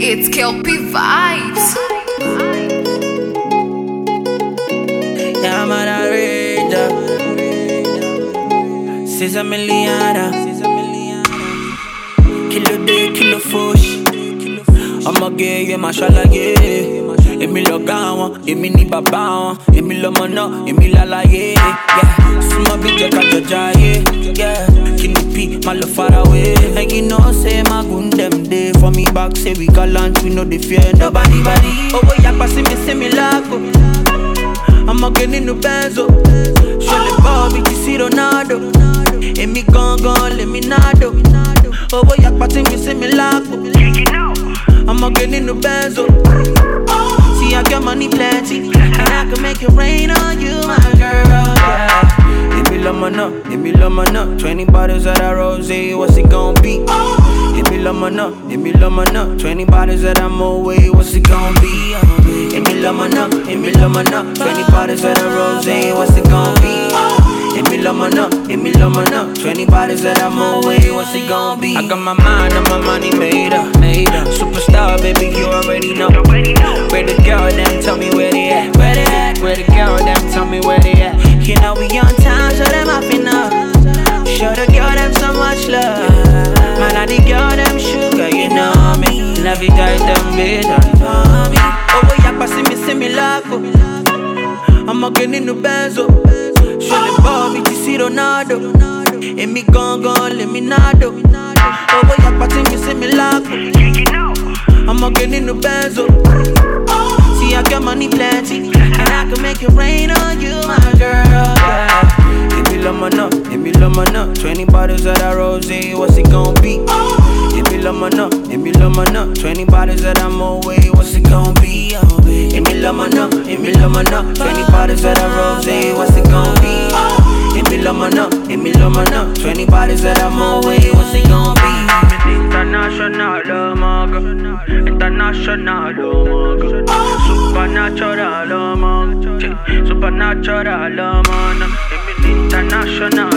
It's Kelpie Vibes. Yeah, man, I read ya. Cesar Miliana. Kilo day, kilo fush. I'ma get you, mashallah, yeah. Emi lo gawa, emi ni baba, emi lo mono, emi la la, yeah. Suma bija kajaja, yeah. Kini P, my love far away. And you know, say my gun them day. For me back, say we gallant, we know they fear nobody. Oh, boy, yakpa see me lago. I'ma get in the benzo. Show the Bobby, you see Ronaldo. Emi gone, let me nado. Oh, boy, yakpa see me lago. I'ma get in the benzo. See, I got money plenty, and I can make it rain on you, my girl, yeah. Give me love my nut, 20 bottles of that rosé, what's it gon' be? Give me love my nut, 20 bottles of that Moet, what's it gon' be? Give me love my nut, 20 bottles of that rosé, what's it gon' be? Give me love my nut, 20 bottles of that Moet, what's it gon' be? I got my mind and my money made up. Superstar, baby, you already know. Where the girl, them tell me where they at. Where the girl, them tell me where they at. You know we on time, show them up enough. Show the girl, them so much love. Man, I the girl, them sugar, you know me. Love you guys, them better know me. Oh, boy, yakpa see me lago. I'ma get in the benzo. Show the Bobby, you see Ronaldo. Emi gone, let me nado. Oh, boy, yakpa see me lago. I'ma get in the benzo. See, I got money plenty, and I can make it rain on you, my girl, yeah. Give me love my nut, 20 bottles of that rosé, what's it gon' be? Give me love my nut, 20 bottles of that Moet, what's it gon' be? Give me love my nut, 20 bottles of that rosé, what's it gon' be? Give me love my nut, 20 bottles of that Moet, what's it gon' be? International, oh my God. International, oh my God. Supernatural, oh my God. Supernatural, oh my God. International.